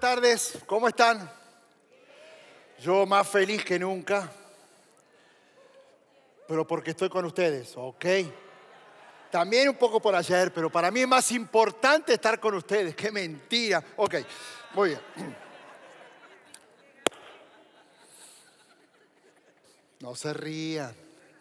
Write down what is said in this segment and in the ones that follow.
tardes, ¿cómo están? Yo más feliz que nunca, pero porque estoy con ustedes, ¿ok? También un poco por ayer, pero para mí es más importante estar con ustedes. ¡Qué mentira! Ok, muy bien. No se rían.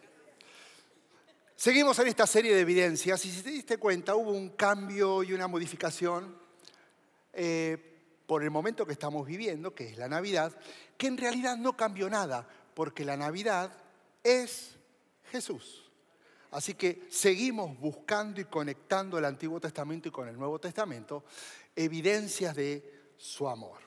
Seguimos en esta serie de evidencias y si te diste cuenta hubo un cambio y una modificación por el momento que estamos viviendo, que es la Navidad, que en realidad no cambió nada, porque la Navidad es Jesús. Así que seguimos buscando y conectando el Antiguo Testamento y con el Nuevo Testamento evidencias de su amor.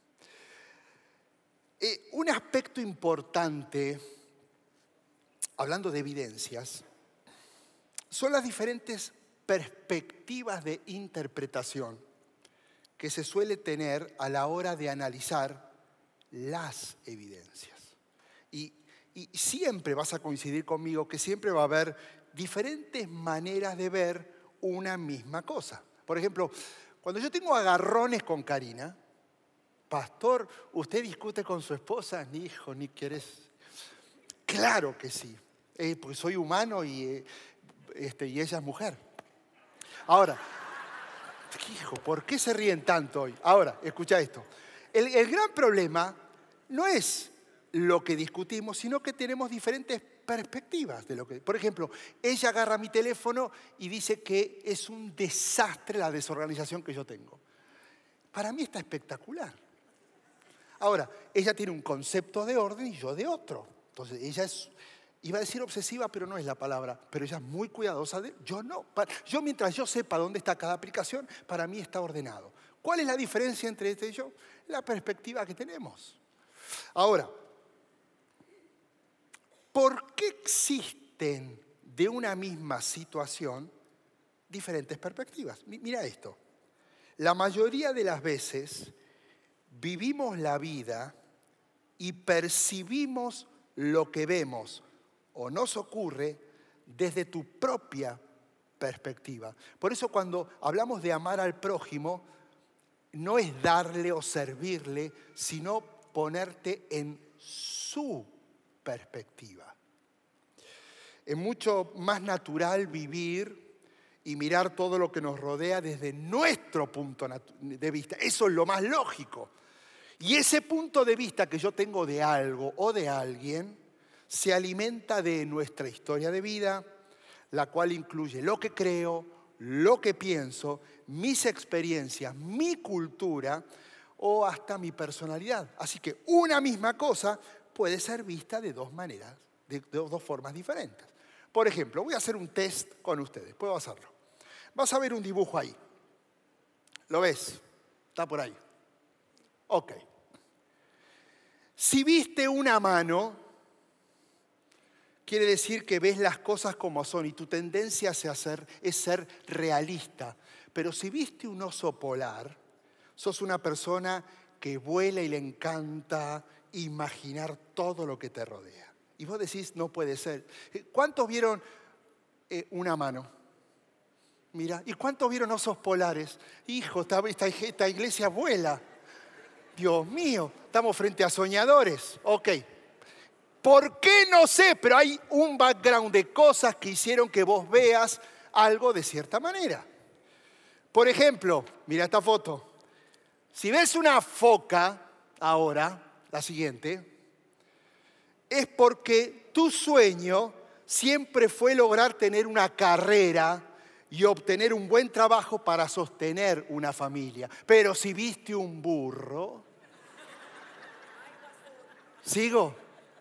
Un aspecto importante, hablando de evidencias, son las diferentes perspectivas de interpretación que se suele tener a la hora de analizar las evidencias. Y siempre vas a coincidir conmigo que siempre va a haber diferentes maneras de ver una misma cosa. Por ejemplo, cuando yo tengo agarrones con Karina, pastor, ¿usted discute con su esposa? Ni hijo, ni quieres. Claro que sí, porque soy humano y ella es mujer. Ahora, hijo, ¿por qué se ríen tanto hoy? Ahora, escucha esto. El gran problema no es lo que discutimos, sino que tenemos diferentes perspectivas de lo que... Por ejemplo, ella agarra mi teléfono y dice que es un desastre la desorganización que yo tengo. Para mí está espectacular. Ahora, ella tiene un concepto de orden y yo de otro. Entonces, ella es... Iba a decir obsesiva, pero no es la palabra. Pero ella es muy cuidadosa de... Yo no. Yo mientras yo sepa dónde está cada aplicación, para mí está ordenado. ¿Cuál es la diferencia entre este y yo? La perspectiva que tenemos. Ahora, ¿por qué existen de una misma situación diferentes perspectivas? Mira esto. La mayoría de las veces vivimos la vida y percibimos lo que vemos o nos ocurre desde tu propia perspectiva. Por eso cuando hablamos de amar al prójimo, no es darle o servirle, sino ponerte en su perspectiva. Es mucho más natural vivir y mirar todo lo que nos rodea desde nuestro punto de vista. Eso es lo más lógico. Y ese punto de vista que yo tengo de algo o de alguien se alimenta de nuestra historia de vida, la cual incluye lo que creo, lo que pienso, mis experiencias, mi cultura o hasta mi personalidad. Así que una misma cosa puede ser vista de dos maneras, de dos formas diferentes. Por ejemplo, voy a hacer un test con ustedes. Puedo hacerlo. Vas a ver un dibujo ahí. ¿Lo ves? Está por ahí. Ok. Si viste una mano, quiere decir que ves las cosas como son y tu tendencia es ser realista. Pero si viste un oso polar, sos una persona que vuela y le encanta imaginar todo lo que te rodea. Y vos decís, no puede ser. ¿Cuántos vieron una mano? Mira, ¿y cuántos vieron osos polares? Hijo, esta iglesia vuela. Dios mío, estamos frente a soñadores. Ok. ¿Por qué? No sé, pero hay un background de cosas que hicieron que vos veas algo de cierta manera. Por ejemplo, mira esta foto. Si ves una foca ahora, la siguiente, es porque tu sueño siempre fue lograr tener una carrera y obtener un buen trabajo para sostener una familia. Pero si viste un burro, ¿sigo?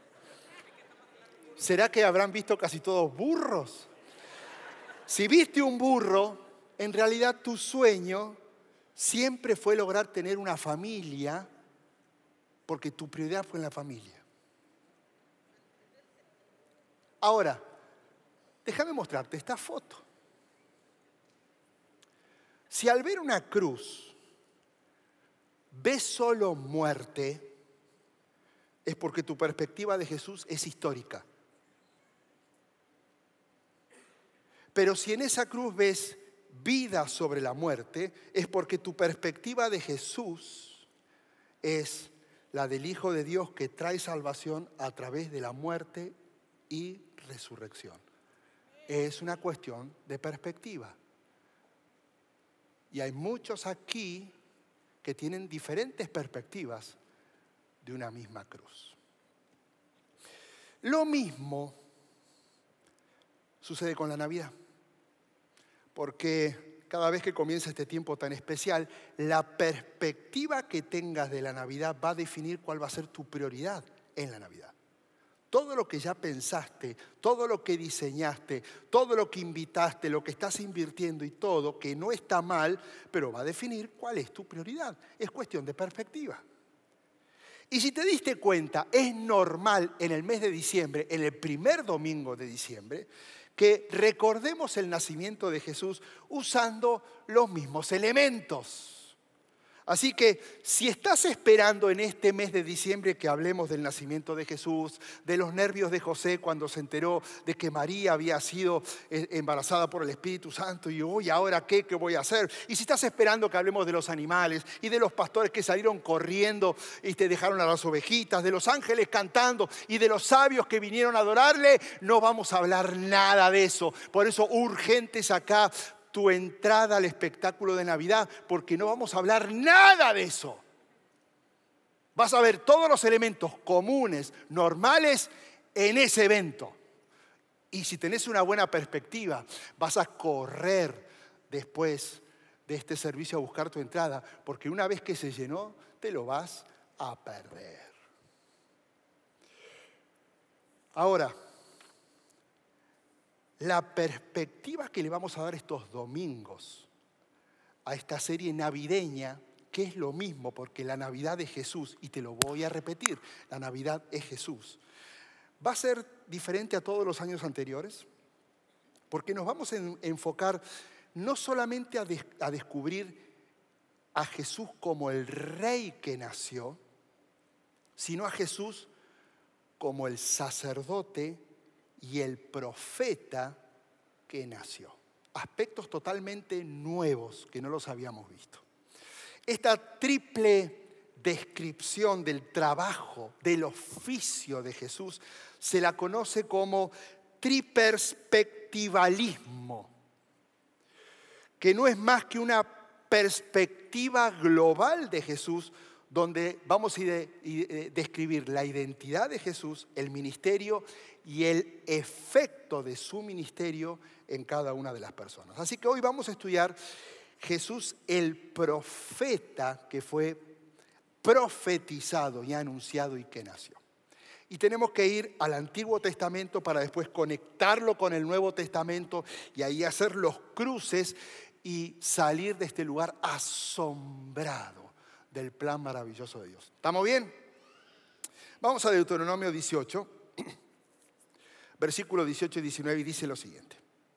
¿Será que habrán visto casi todos burros? Si viste un burro, en realidad tu sueño siempre fue lograr tener una familia porque tu prioridad fue en la familia. Ahora, déjame mostrarte esta foto. Si al ver una cruz ves solo muerte, es porque tu perspectiva de Jesús es histórica. Pero si en esa cruz ves vida sobre la muerte, es porque tu perspectiva de Jesús es la del Hijo de Dios que trae salvación a través de la muerte y resurrección. Es una cuestión de perspectiva. Y hay muchos aquí que tienen diferentes perspectivas de una misma cruz. Lo mismo sucede con la Navidad, porque cada vez que comienza este tiempo tan especial, la perspectiva que tengas de la Navidad va a definir cuál va a ser tu prioridad en la Navidad. Todo lo que ya pensaste, todo lo que diseñaste, todo lo que invitaste, lo que estás invirtiendo y todo, que no está mal, pero va a definir cuál es tu prioridad. Es cuestión de perspectiva. Y si te diste cuenta, es normal en el mes de diciembre, en el primer domingo de diciembre, que recordemos el nacimiento de Jesús usando los mismos elementos. Así que si estás esperando en este mes de diciembre que hablemos del nacimiento de Jesús, de los nervios de José cuando se enteró de que María había sido embarazada por el Espíritu Santo y uy, ¿ahora qué voy a hacer? Y si estás esperando que hablemos de los animales y de los pastores que salieron corriendo y te dejaron a las ovejitas, de los ángeles cantando y de los sabios que vinieron a adorarle, no vamos a hablar nada de eso. Por eso urgentes acá tu entrada al espectáculo de Navidad, porque no vamos a hablar nada de eso. Vas a ver todos los elementos comunes, normales, en ese evento. Y si tenés una buena perspectiva, vas a correr después de este servicio a buscar tu entrada, porque una vez que se llenó, te lo vas a perder. Ahora, la perspectiva que le vamos a dar estos domingos a esta serie navideña, que es lo mismo, porque la Navidad es Jesús, y te lo voy a repetir, la Navidad es Jesús, va a ser diferente a todos los años anteriores, porque nos vamos a enfocar no solamente a descubrir a Jesús como el Rey que nació, sino a Jesús como el sacerdote y el profeta que nació. Aspectos totalmente nuevos que no los habíamos visto. Esta triple descripción del trabajo, del oficio de Jesús, se la conoce como triperspectivalismo, que no es más que una perspectiva global de Jesús, donde vamos a describir la identidad de Jesús, el ministerio y el efecto de su ministerio en cada una de las personas. Así que hoy vamos a estudiar Jesús el profeta que fue profetizado y anunciado y que nació. Y tenemos que ir al Antiguo Testamento para después conectarlo con el Nuevo Testamento y ahí hacer los cruces y salir de este lugar asombrado del plan maravilloso de Dios. ¿Estamos bien? Vamos a Deuteronomio 18, versículos 18 y 19, y dice lo siguiente.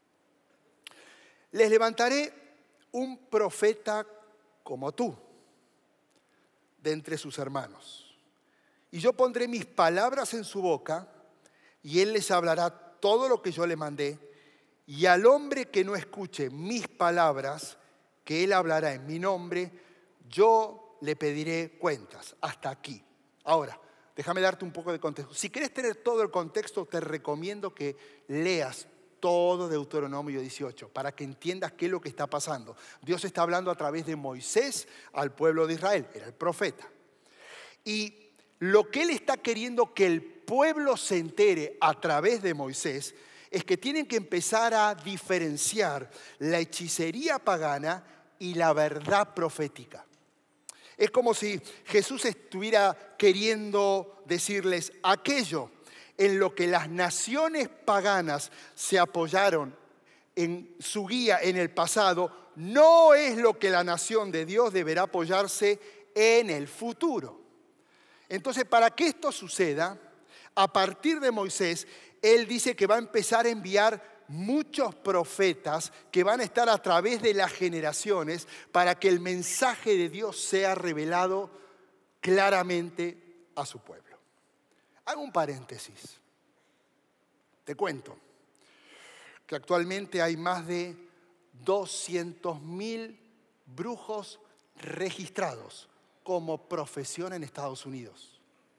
Les levantaré un profeta como tú, de entre sus hermanos, y yo pondré mis palabras en su boca, y él les hablará todo lo que yo le mandé, y al hombre que no escuche mis palabras, que él hablará en mi nombre, yo le pediré cuentas. Hasta aquí. Ahora, déjame darte un poco de contexto. Si quieres tener todo el contexto, te recomiendo que leas todo Deuteronomio 18 para que entiendas qué es lo que está pasando. Dios está hablando a través de Moisés al pueblo de Israel, era el profeta. Y lo que él está queriendo que el pueblo se entere a través de Moisés es que tienen que empezar a diferenciar la hechicería pagana y la verdad profética. Es como si Jesús estuviera queriendo decirles aquello en lo que las naciones paganas se apoyaron en su guía en el pasado, no es lo que la nación de Dios deberá apoyarse en el futuro. Entonces, para que esto suceda, a partir de Moisés, él dice que va a empezar a enviar muchos profetas que van a estar a través de las generaciones para que el mensaje de Dios sea revelado claramente a su pueblo. Hago un paréntesis. Te cuento que actualmente hay más de 200.000 brujos registrados, como profesión en Estados Unidos.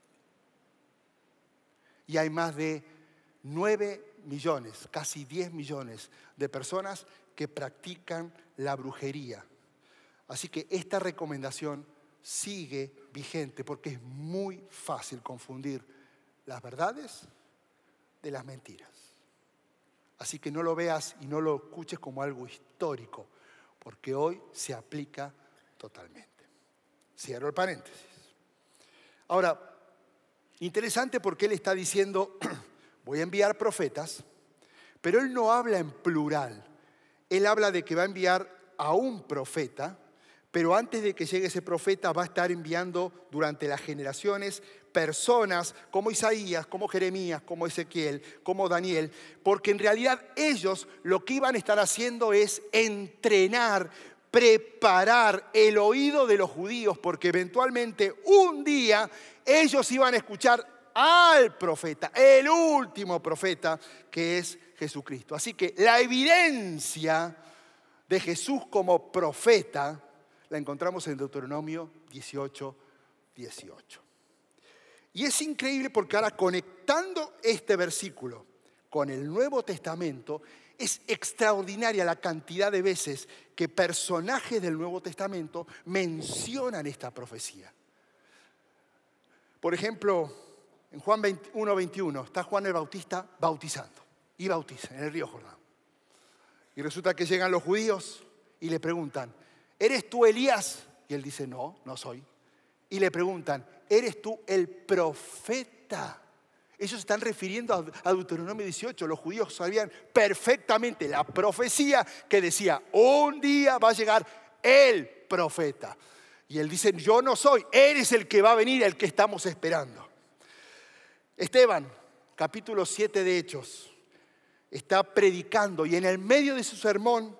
Y hay más de 9 millones, casi 10 millones de personas que practican la brujería. Así que esta recomendación sigue vigente porque es muy fácil confundir las verdades de las mentiras. Así que no lo veas y no lo escuches como algo histórico, porque hoy se aplica totalmente. Cierro el paréntesis. Ahora, interesante porque él está diciendo, voy a enviar profetas, pero él no habla en plural. Él habla de que va a enviar a un profeta, pero antes de que llegue ese profeta va a estar enviando durante las generaciones personas como Isaías, como Jeremías, como Ezequiel, como Daniel, porque en realidad ellos lo que iban a estar haciendo es entrenar, preparar el oído de los judíos, porque eventualmente un día ellos iban a escuchar al profeta, el último profeta, que es Jesucristo. Así que la evidencia de Jesús como profeta la encontramos en Deuteronomio 18:18. Y es increíble porque ahora, conectando este versículo con el Nuevo Testamento, es extraordinaria la cantidad de veces que personajes del Nuevo Testamento mencionan esta profecía. Por ejemplo, en Juan 1:21 está Juan el Bautista bautizando y bautiza en el río Jordán. Y resulta que llegan los judíos y le preguntan, ¿eres tú Elías? Y él dice, no, no soy. Y le preguntan, ¿eres tú el profeta? Ellos están refiriendo a Deuteronomio 18. Los judíos sabían perfectamente la profecía que decía, un día va a llegar el profeta. Y él dice, yo no soy, eres el que va a venir, el que estamos esperando. Esteban, capítulo 7 de Hechos, está predicando y en el medio de su sermón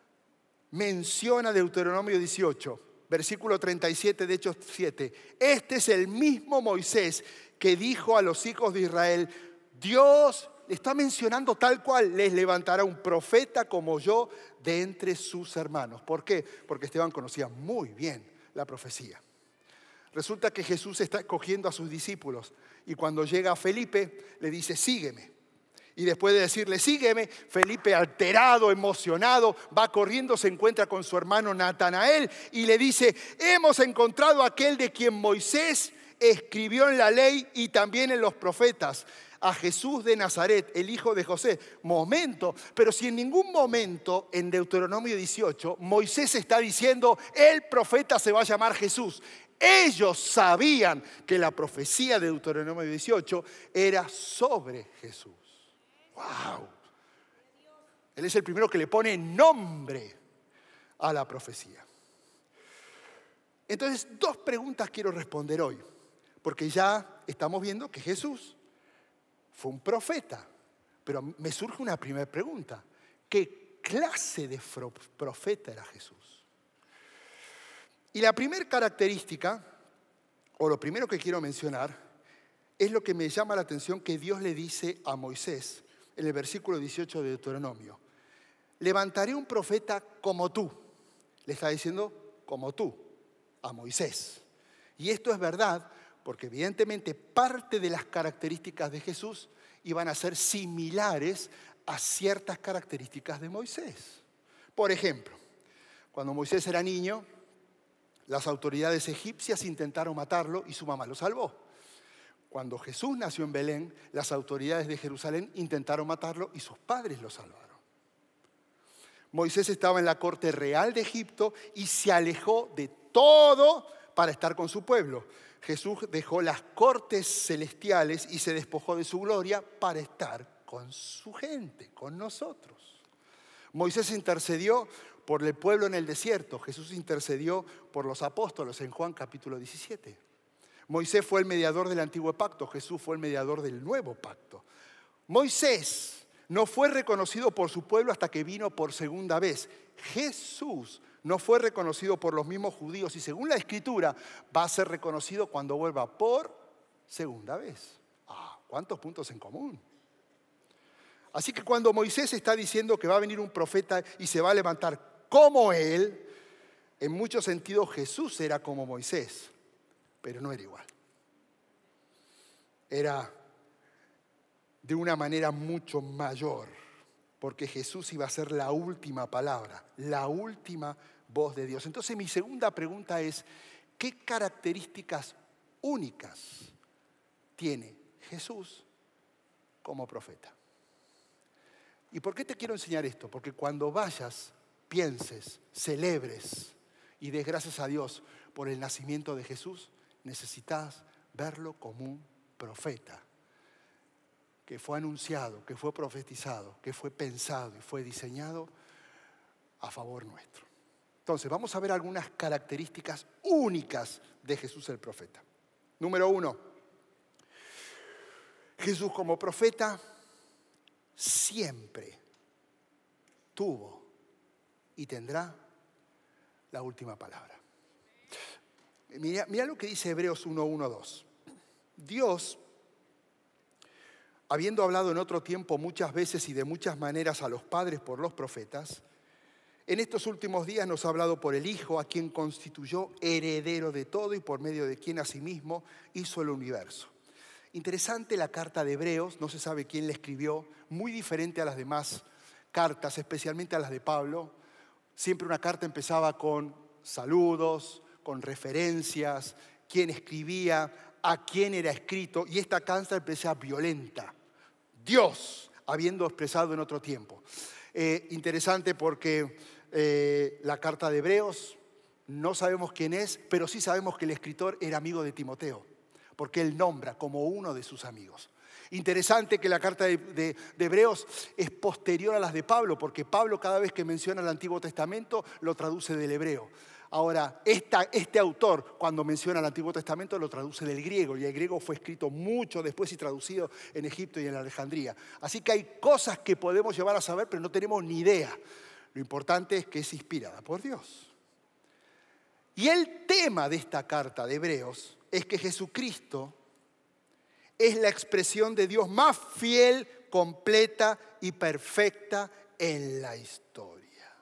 menciona Deuteronomio 18, versículo 37 de Hechos 7. Este es el mismo Moisés que dijo a los hijos de Israel, Dios le está mencionando tal cual, les levantará un profeta como yo de entre sus hermanos. ¿Por qué? Porque Esteban conocía muy bien la profecía. Resulta que Jesús está escogiendo a sus discípulos y cuando llega a Felipe le dice, sígueme. Y después de decirle, sígueme, Felipe, alterado, emocionado, va corriendo, se encuentra con su hermano Natanael y le dice, hemos encontrado a aquel de quien Moisés escribió en la ley y también en los profetas, a Jesús de Nazaret, el hijo de José. Momento, pero si en ningún momento en Deuteronomio 18 Moisés está diciendo, el profeta se va a llamar Jesús. Ellos sabían que la profecía de Deuteronomio 18 era sobre Jesús. ¡Wow! Él es el primero que le pone nombre a la profecía. Entonces, dos preguntas quiero responder hoy, porque ya estamos viendo que Jesús fue un profeta, pero me surge una primera pregunta. ¿Qué clase de profeta era Jesús? Y la primera característica, o lo primero que quiero mencionar, es lo que me llama la atención que Dios le dice a Moisés en el versículo 18 de Deuteronomio. Levantaré un profeta como tú. Le está diciendo como tú a Moisés. Y esto es verdad porque evidentemente parte de las características de Jesús iban a ser similares a ciertas características de Moisés. Por ejemplo, cuando Moisés era niño, las autoridades egipcias intentaron matarlo y su mamá lo salvó. Cuando Jesús nació en Belén, las autoridades de Jerusalén intentaron matarlo y sus padres lo salvaron. Moisés estaba en la corte real de Egipto y se alejó de todo para estar con su pueblo. Jesús dejó las cortes celestiales y se despojó de su gloria para estar con su gente, con nosotros. Moisés intercedió por el pueblo en el desierto. Jesús intercedió por los apóstoles en Juan capítulo 17. Moisés fue el mediador del antiguo pacto, Jesús fue el mediador del nuevo pacto. Moisés no fue reconocido por su pueblo hasta que vino por segunda vez. Jesús no fue reconocido por los mismos judíos y según la Escritura va a ser reconocido cuando vuelva por segunda vez. ¿Cuántos puntos en común? Así que cuando Moisés está diciendo que va a venir un profeta y se va a levantar como él, En muchos sentidos Jesús era como Moisés, pero no era igual. Era de una manera mucho mayor, porque Jesús iba a ser la última palabra, la última voz de Dios. Entonces mi segunda pregunta es, ¿qué características únicas tiene Jesús como profeta? ¿Y por qué te quiero enseñar esto? Porque cuando vayas, pienses, celebres y des gracias a Dios por el nacimiento de Jesús, necesitas verlo como un profeta que fue anunciado, que fue profetizado, que fue pensado y fue diseñado a favor nuestro. Entonces, vamos a ver algunas características únicas de Jesús el profeta. Número 1, Jesús como profeta siempre tuvo y tendrá la última palabra. Mira lo que dice Hebreos 1:1-2. Dios, habiendo hablado en otro tiempo muchas veces y de muchas maneras a los padres por los profetas, en estos últimos días nos ha hablado por el Hijo, a quien constituyó heredero de todo y por medio de quien asimismo hizo el universo. Interesante la carta de Hebreos, no se sabe quién la escribió, muy diferente a las demás cartas, especialmente a las de Pablo. Siempre una carta empezaba con saludos, con referencias, quién escribía, a quién era escrito, y esta carta empezaba violenta. Dios, habiendo expresado en otro tiempo. Interesante porque la carta de Hebreos, no sabemos quién es, pero sí sabemos que el escritor era amigo de Timoteo, porque él nombra como uno de sus amigos. Interesante que la carta de Hebreos es posterior a las de Pablo, porque Pablo cada vez que menciona el Antiguo Testamento lo traduce del hebreo. Ahora, este autor, cuando menciona el Antiguo Testamento, lo traduce del griego, y el griego fue escrito mucho después y traducido en Egipto y en Alejandría. Así que hay cosas que podemos llevar a saber, pero no tenemos ni idea. Lo importante es que es inspirada por Dios. Y el tema de esta carta de Hebreos es que Jesucristo es la expresión de Dios más fiel, completa y perfecta en la historia.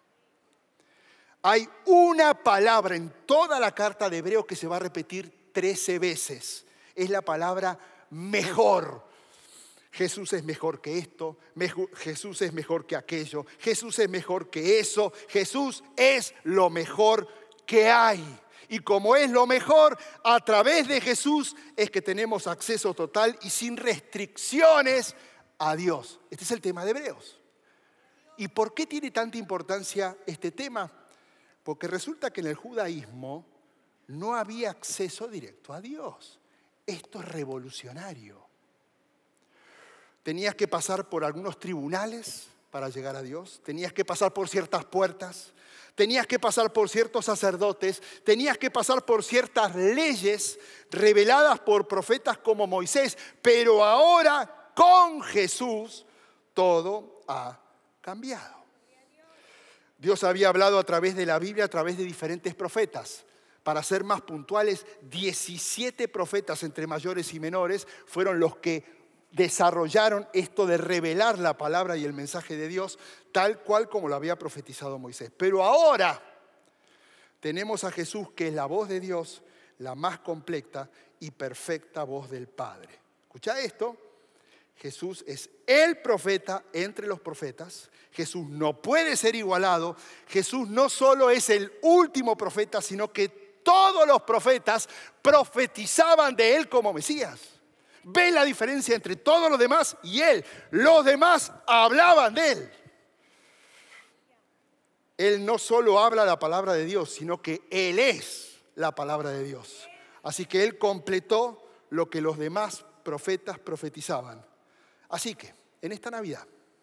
Hay una palabra en toda la carta de Hebreos que se va a repetir 13 veces. Es la palabra mejor. Jesús es mejor que esto, Jesús es mejor que aquello, Jesús es mejor que eso, Jesús es lo mejor que hay. Y como es lo mejor, a través de Jesús es que tenemos acceso total y sin restricciones a Dios. Este es el tema de Hebreos. ¿Y por qué tiene tanta importancia este tema? Porque resulta que en el judaísmo no había acceso directo a Dios. Esto es revolucionario. Tenías que pasar por algunos tribunales para llegar a Dios. Tenías que pasar por ciertas puertas. Tenías que pasar por ciertos sacerdotes. Tenías que pasar por ciertas leyes reveladas por profetas como Moisés. Pero ahora, con Jesús, todo ha cambiado. Dios había hablado a través de la Biblia, a través de diferentes profetas. Para ser más puntuales, 17 profetas entre mayores y menores fueron los que desarrollaron esto de revelar la palabra y el mensaje de Dios tal cual como lo había profetizado Moisés. Pero ahora tenemos a Jesús, que es la voz de Dios, la más completa y perfecta voz del Padre. Escucha esto. Jesús es el profeta entre los profetas. Jesús no puede ser igualado. Jesús no solo es el último profeta, sino que todos los profetas profetizaban de él como Mesías. ¿Ve la diferencia entre todos los demás y él? Los demás hablaban de él. Él no solo habla la palabra de Dios, sino que él es la palabra de Dios. Así que él completó lo que los demás profetas profetizaban. Así que, en esta Navidad,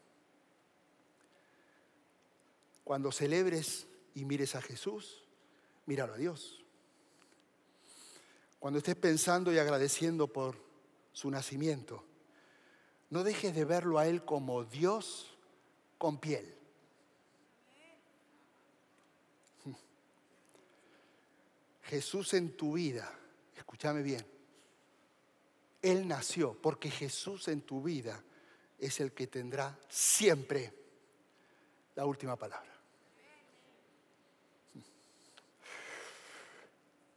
cuando celebres y mires a Jesús, míralo a Dios. Cuando estés pensando y agradeciendo por su nacimiento, no dejes de verlo a Él como Dios con piel. Jesús en tu vida, escúchame bien, Él nació porque Jesús en tu vida es el que tendrá siempre la última palabra.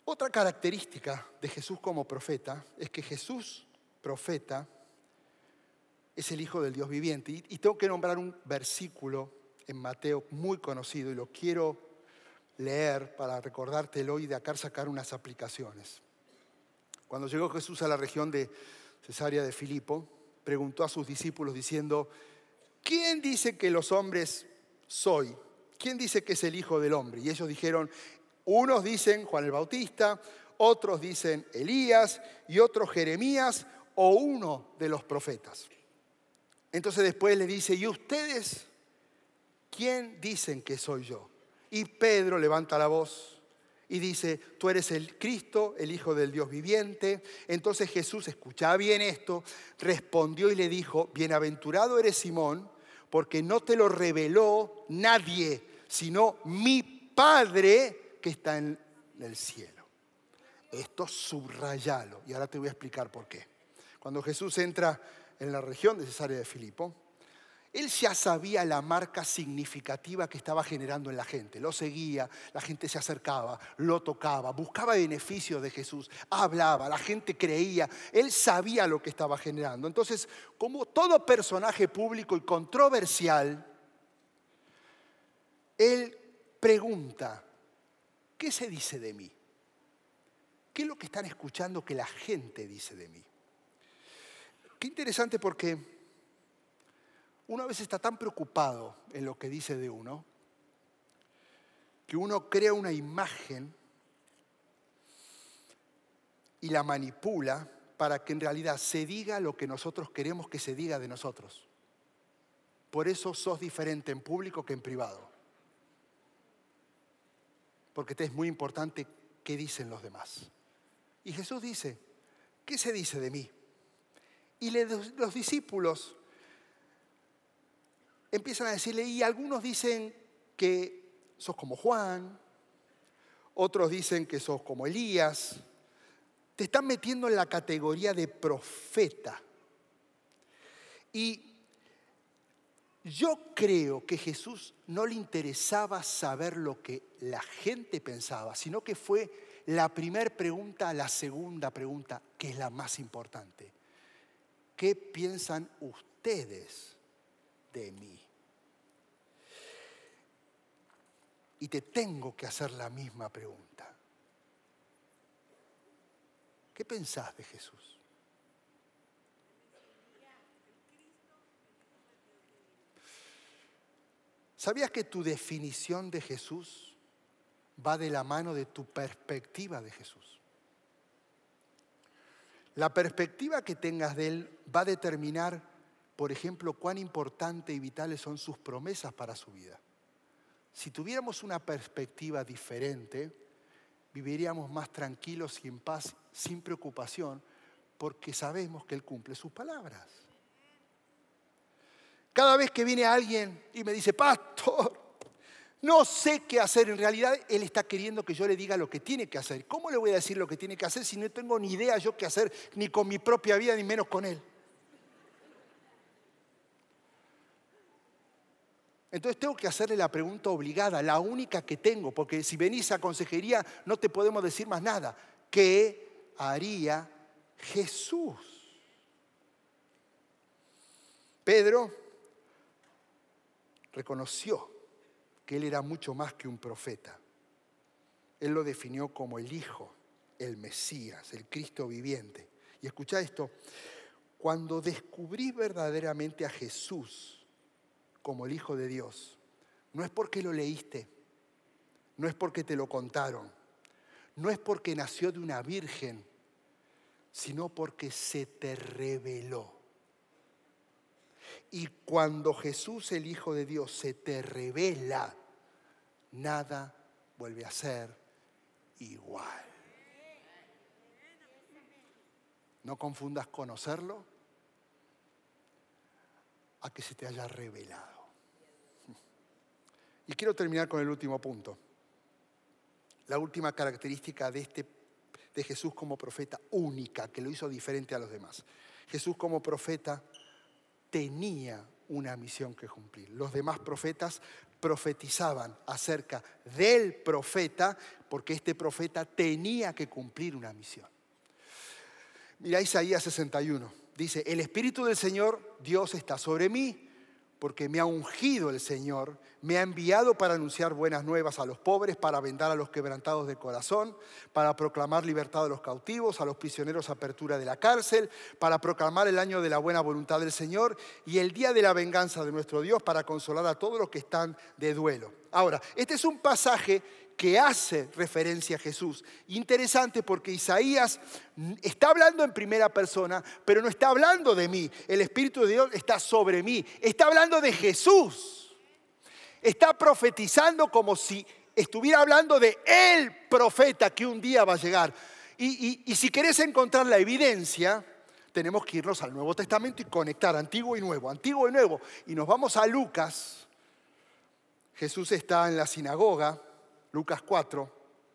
Otra característica de Jesús como profeta es que Jesús, profeta, es el Hijo del Dios viviente. Y tengo que nombrar un versículo en Mateo muy conocido y lo quiero leer para recordártelo y de acá sacar unas aplicaciones. Cuando llegó Jesús a la región de Cesarea de Filipo, preguntó a sus discípulos diciendo: ¿quién dice que los hombres soy? ¿Quién dice que es el Hijo del Hombre? Y ellos dijeron: unos dicen Juan el Bautista, otros dicen Elías y otros Jeremías o uno de los profetas. Entonces después le dice: ¿y ustedes quién dicen que soy yo? Y Pedro levanta la voz y dice: tú eres el Cristo, el Hijo del Dios viviente. Entonces Jesús, escuchá bien esto, respondió y le dijo: bienaventurado eres Simón, porque no te lo reveló nadie, sino mi Padre que está en el cielo. Esto subrayalo y ahora te voy a explicar por qué. Cuando Jesús entra en la región de Cesarea de Filipo, él ya sabía la marca significativa que estaba generando en la gente. Lo seguía, la gente se acercaba, lo tocaba, buscaba beneficios de Jesús, hablaba, la gente creía. Él sabía lo que estaba generando. Entonces, como todo personaje público y controversial, él pregunta: ¿qué se dice de mí? ¿Qué es lo que están escuchando que la gente dice de mí? Qué interesante, porque uno a veces está tan preocupado en lo que dice de uno, que uno crea una imagen y la manipula para que en realidad se diga lo que nosotros queremos que se diga de nosotros. Por eso sos diferente en público que en privado. Porque te es muy importante qué dicen los demás. Y Jesús dice: ¿qué se dice de mí? Y los discípulos empiezan a decirle, y algunos dicen que sos como Juan, otros dicen que sos como Elías. Te están metiendo en la categoría de profeta. Y yo creo que Jesús no le interesaba saber lo que la gente pensaba, sino que fue la primera pregunta a la segunda pregunta, que es la más importante. ¿Qué piensan ustedes de mí? Y te tengo que hacer la misma pregunta. ¿Qué pensás de Jesús? ¿Sabías que tu definición de Jesús va de la mano de tu perspectiva de Jesús? La perspectiva que tengas de Él va a determinar, por ejemplo, cuán importante y vitales son sus promesas para su vida. Si tuviéramos una perspectiva diferente, viviríamos más tranquilos y en paz, sin preocupación, porque sabemos que Él cumple sus palabras. Cada vez que viene alguien y me dice: pastor, no sé qué hacer, en realidad Él está queriendo que yo le diga lo que tiene que hacer. ¿Cómo le voy a decir lo que tiene que hacer si no tengo ni idea yo qué hacer, ni con mi propia vida, ni menos con Él? Entonces tengo que hacerle la pregunta obligada, la única que tengo, porque si venís a consejería no te podemos decir más nada. ¿Qué haría Jesús? Pedro reconoció que él era mucho más que un profeta. Él lo definió como el Hijo, el Mesías, el Cristo viviente. Y escuchá esto: cuando descubrí verdaderamente a Jesús como el Hijo de Dios, no es porque lo leíste, no es porque te lo contaron, no es porque nació de una virgen, sino porque se te reveló. Y cuando Jesús, el Hijo de Dios, se te revela, nada vuelve a ser igual. No confundas conocerlo a que se te haya revelado. Y quiero terminar con el último punto. La última característica de Jesús como profeta, única, que lo hizo diferente a los demás. Jesús como profeta tenía una misión que cumplir. Los demás profetas profetizaban acerca del profeta porque este profeta tenía que cumplir una misión. Mira Isaías 61. Dice, el Espíritu del Señor Dios está sobre mí, porque me ha ungido el Señor, me ha enviado para anunciar buenas nuevas a los pobres, para vendar a los quebrantados de corazón, para proclamar libertad a los cautivos, a los prisioneros apertura de la cárcel, para proclamar el año de la buena voluntad del Señor y el día de la venganza de nuestro Dios, para consolar a todos los que están de duelo. Ahora, este es un pasaje que hace referencia a Jesús. Interesante porque Isaías está hablando en primera persona, pero no está hablando de mí. El Espíritu de Dios está sobre mí. Está hablando de Jesús. Está profetizando como si estuviera hablando de el profeta que un día va a llegar. Y si querés encontrar la evidencia, tenemos que irnos al Nuevo Testamento y conectar antiguo y nuevo, antiguo y nuevo. Y nos vamos a Lucas. Jesús está en la sinagoga. Lucas 4,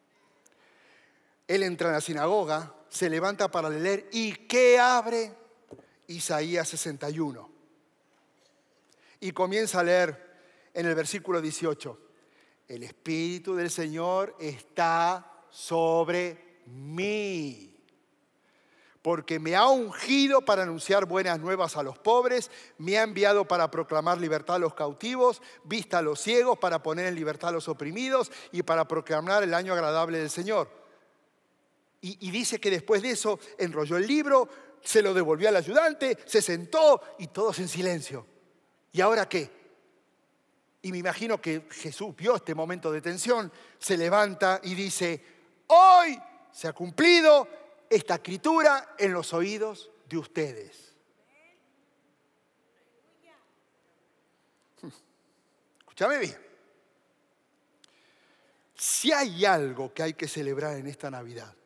él entra en la sinagoga, se levanta para leer y ¿qué abre? Isaías 61. Y comienza a leer en el versículo 18. El Espíritu del Señor está sobre mí, porque me ha ungido para anunciar buenas nuevas a los pobres, me ha enviado para proclamar libertad a los cautivos, vista a los ciegos, para poner en libertad a los oprimidos y para proclamar el año agradable del Señor. Y dice que después de eso enrolló el libro, se lo devolvió al ayudante, se sentó y todos en silencio. ¿Y ahora qué? Y me imagino que Jesús vio este momento de tensión, se levanta y dice, hoy se ha cumplido esta escritura en los oídos de ustedes. Escúchame bien. Si hay algo que hay que celebrar en esta Navidad,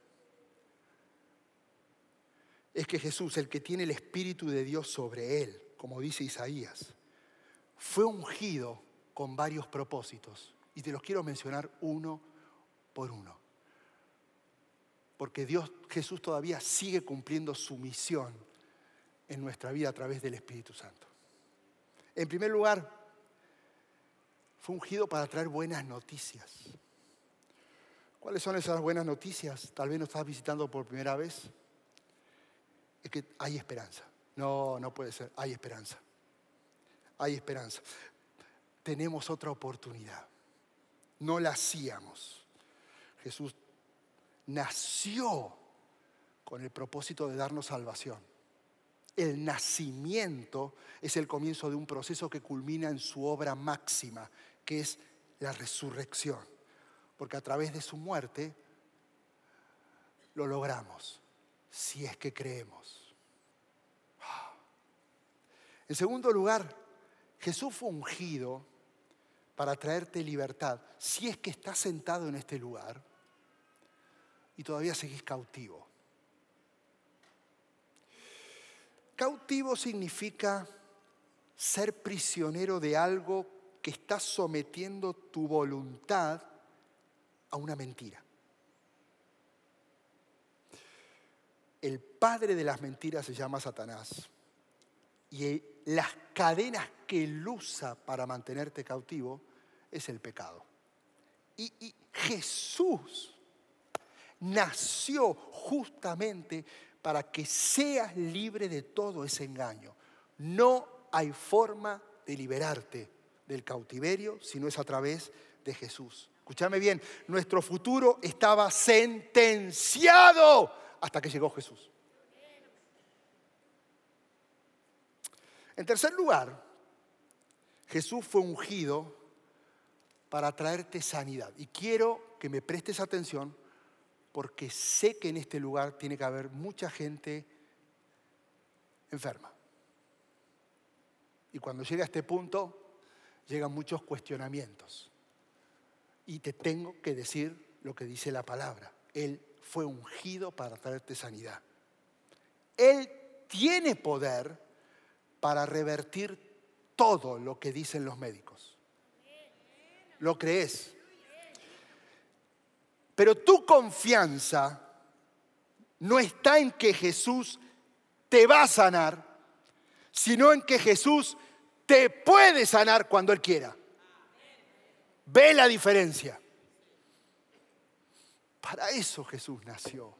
es que Jesús, el que tiene el Espíritu de Dios sobre él, como dice Isaías, fue ungido con varios propósitos. Y te los quiero mencionar uno por uno. Porque Jesús todavía sigue cumpliendo su misión en nuestra vida a través del Espíritu Santo. En primer lugar, fue ungido para traer buenas noticias. ¿Cuáles son esas buenas noticias? Tal vez nos estás visitando por primera vez. Es que hay esperanza. No puede ser. Hay esperanza. Hay esperanza. Tenemos otra oportunidad. No la hacíamos. Jesús nació con el propósito de darnos salvación. El nacimiento es el comienzo de un proceso que culmina en su obra máxima, que es la resurrección. Porque a través de su muerte lo logramos, si es que creemos. En segundo lugar, Jesús fue ungido para traerte libertad, si es que estás sentado en este lugar y todavía seguís cautivo. Cautivo significa ser prisionero de algo que está sometiendo tu voluntad a una mentira. El padre de las mentiras se llama Satanás. Y las cadenas que él usa para mantenerte cautivo es el pecado. Y Jesús nació justamente para que seas libre de todo ese engaño. No hay forma de liberarte del cautiverio si no es a través de Jesús. Escúchame bien, nuestro futuro estaba sentenciado hasta que llegó Jesús. En tercer lugar, Jesús fue ungido para traerte sanidad. Y quiero que me prestes atención porque sé que en este lugar tiene que haber mucha gente enferma. Y cuando llega a este punto, llegan muchos cuestionamientos. Y te tengo que decir lo que dice la palabra. Él fue ungido para traerte sanidad. Él tiene poder para revertir todo lo que dicen los médicos. ¿Lo crees? Pero tu confianza no está en que Jesús te va a sanar, sino en que Jesús te puede sanar cuando Él quiera. Ve la diferencia. Para eso Jesús nació.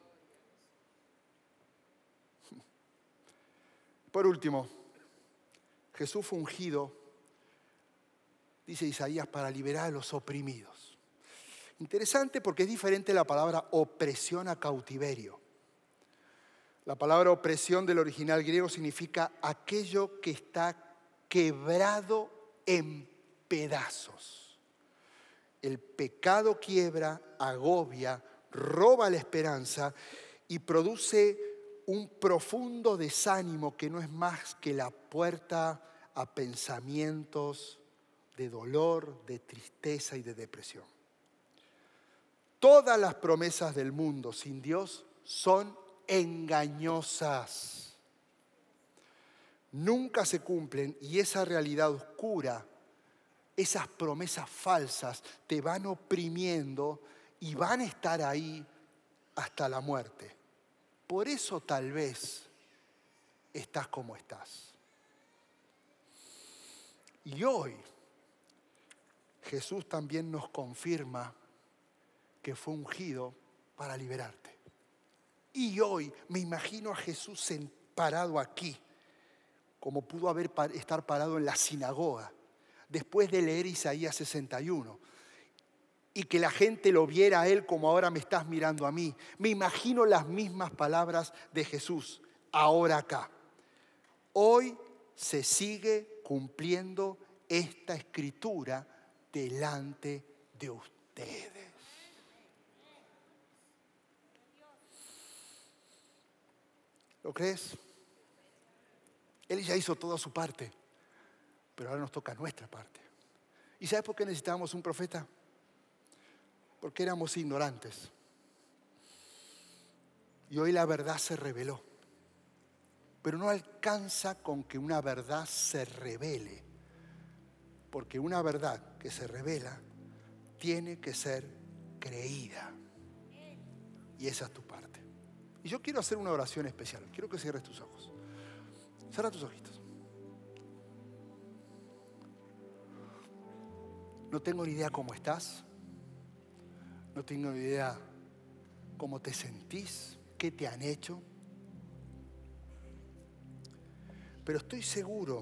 Por último, Jesús fue ungido, dice Isaías, para liberar a los oprimidos. Interesante porque es diferente la palabra opresión a cautiverio. La palabra opresión del original griego significa aquello que está quebrado en pedazos. El pecado quiebra, agobia, roba la esperanza y produce un profundo desánimo que no es más que la puerta a pensamientos de dolor, de tristeza y de depresión. Todas las promesas del mundo sin Dios son engañosas. Nunca se cumplen y esa realidad oscura, esas promesas falsas te van oprimiendo y van a estar ahí hasta la muerte. Por eso tal vez estás como estás. Y hoy Jesús también nos confirma que fue ungido para liberarte. Y hoy me imagino a Jesús parado aquí, como pudo estar parado en la sinagoga, después de leer Isaías 61, y que la gente lo viera a Él como ahora me estás mirando a mí. Me imagino las mismas palabras de Jesús, ahora acá. Hoy se sigue cumpliendo esta escritura delante de ustedes. ¿Lo crees? Él ya hizo toda su parte, pero ahora nos toca nuestra parte. ¿Y sabes por qué necesitábamos un profeta? Porque éramos ignorantes. Y hoy la verdad se reveló. Pero no alcanza con que una verdad se revele. Porque una verdad que se revela tiene que ser creída. Y esa es tu parte. Y yo quiero hacer una oración especial. Quiero que cierres tus ojos. Cierra tus ojitos. No tengo ni idea cómo estás. No tengo ni idea cómo te sentís, qué te han hecho. Pero estoy seguro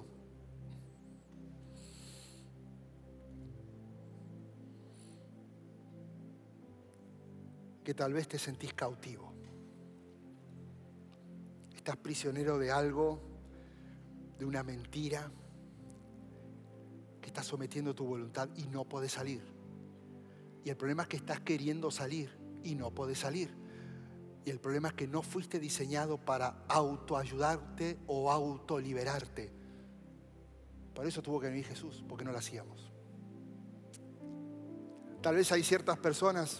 que tal vez te sentís cautivo. Estás prisionero de algo, de una mentira, que está sometiendo tu voluntad y no podés salir. Y el problema es que estás queriendo salir y no podés salir. Y el problema es que no fuiste diseñado para autoayudarte o autoliberarte. Por eso tuvo que venir Jesús, porque no lo hacíamos. Tal vez hay ciertas personas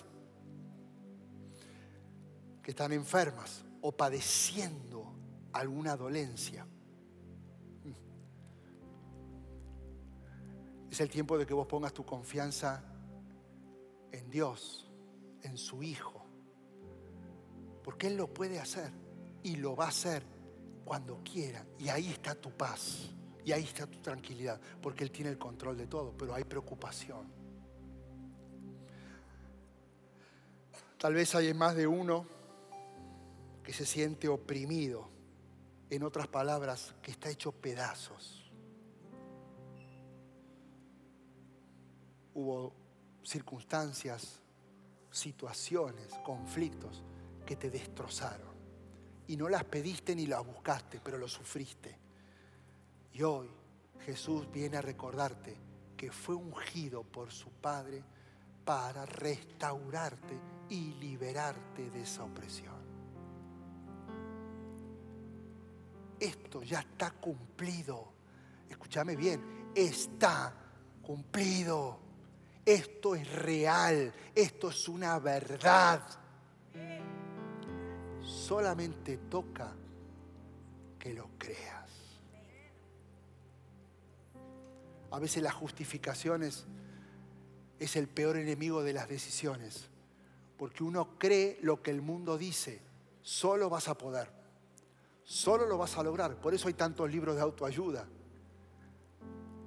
que están enfermas o padeciendo alguna dolencia. Es el tiempo de que vos pongas tu confianza en Dios, en su Hijo. Porque Él lo puede hacer y lo va a hacer cuando quiera. Y ahí está tu paz, y ahí está tu tranquilidad, porque Él tiene el control de todo, pero hay preocupación. Tal vez hay más de uno que se siente oprimido. En otras palabras, que está hecho pedazos. Hubo circunstancias, situaciones, conflictos que te destrozaron. Y no las pediste ni las buscaste, pero lo sufriste. Y hoy Jesús viene a recordarte que fue ungido por su Padre para restaurarte y liberarte de esa opresión. Esto ya está cumplido. Escúchame bien, está cumplido. Esto es real, esto es una verdad. Solamente toca que lo creas. A veces las justificaciones es el peor enemigo de las decisiones, porque uno cree lo que el mundo dice. Solo vas a poder, solo lo vas a lograr. Por eso hay tantos libros de autoayuda.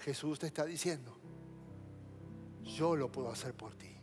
Jesús te está diciendo, yo lo puedo hacer por ti.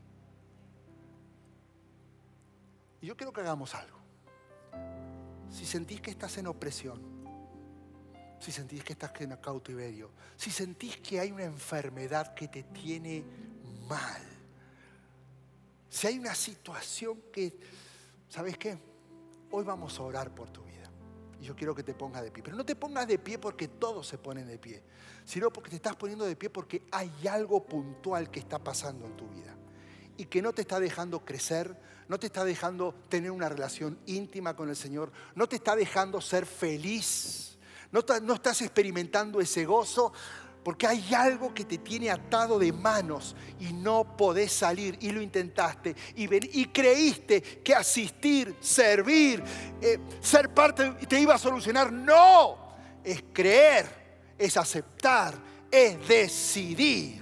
Y yo quiero que hagamos algo. Si sentís que estás en opresión, si sentís que estás en cautiverio, si sentís que hay una enfermedad que te tiene mal, si hay una situación que, ¿sabes qué? Hoy vamos a orar por tu vida. Y yo quiero que te pongas de pie. Pero no te pongas de pie porque todos se ponen de pie, sino porque te estás poniendo de pie porque hay algo puntual que está pasando en tu vida y que no te está dejando crecer, no te está dejando tener una relación íntima con el Señor, no te está dejando ser feliz, no estás experimentando ese gozo, porque hay algo que te tiene atado de manos y no podés salir. Y lo intentaste y creíste que asistir, servir, ser parte te iba a solucionar. No, es creer, es aceptar, es decidir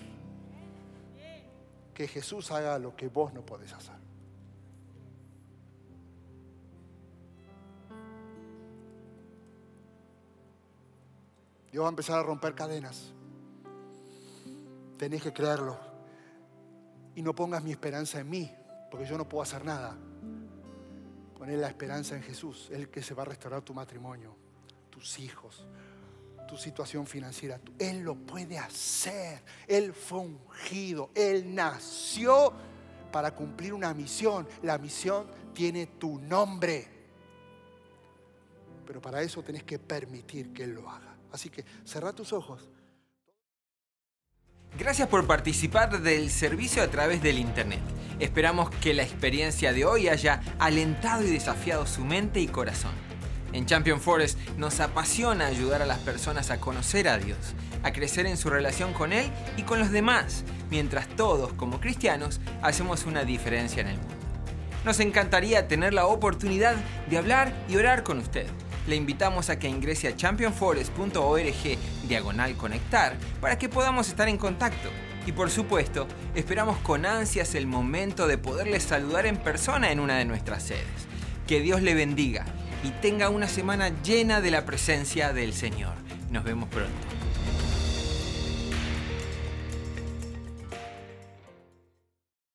que Jesús haga lo que vos no podés hacer. Dios va a empezar a romper cadenas. Tenés que creerlo. Y no pongas mi esperanza en mí, porque yo no puedo hacer nada. Poner la esperanza en Jesús, el que se va a restaurar tu matrimonio, tus hijos, tu situación financiera. Él lo puede hacer. Él fue ungido. Él nació para cumplir una misión. La misión tiene tu nombre. Pero para eso tenés que permitir que Él lo haga. Así que cerrá tus ojos. Gracias por participar del servicio a través del internet. Esperamos que la experiencia de hoy haya alentado y desafiado su mente y corazón. En Champion Forest nos apasiona ayudar a las personas a conocer a Dios, a crecer en su relación con Él y con los demás, mientras todos, como cristianos, hacemos una diferencia en el mundo. Nos encantaría tener la oportunidad de hablar y orar con usted. Le invitamos a que ingrese a championforest.org/conectar para que podamos estar en contacto. Y por supuesto, esperamos con ansias el momento de poderle saludar en persona en una de nuestras sedes. Que Dios le bendiga y tenga una semana llena de la presencia del Señor. Nos vemos pronto.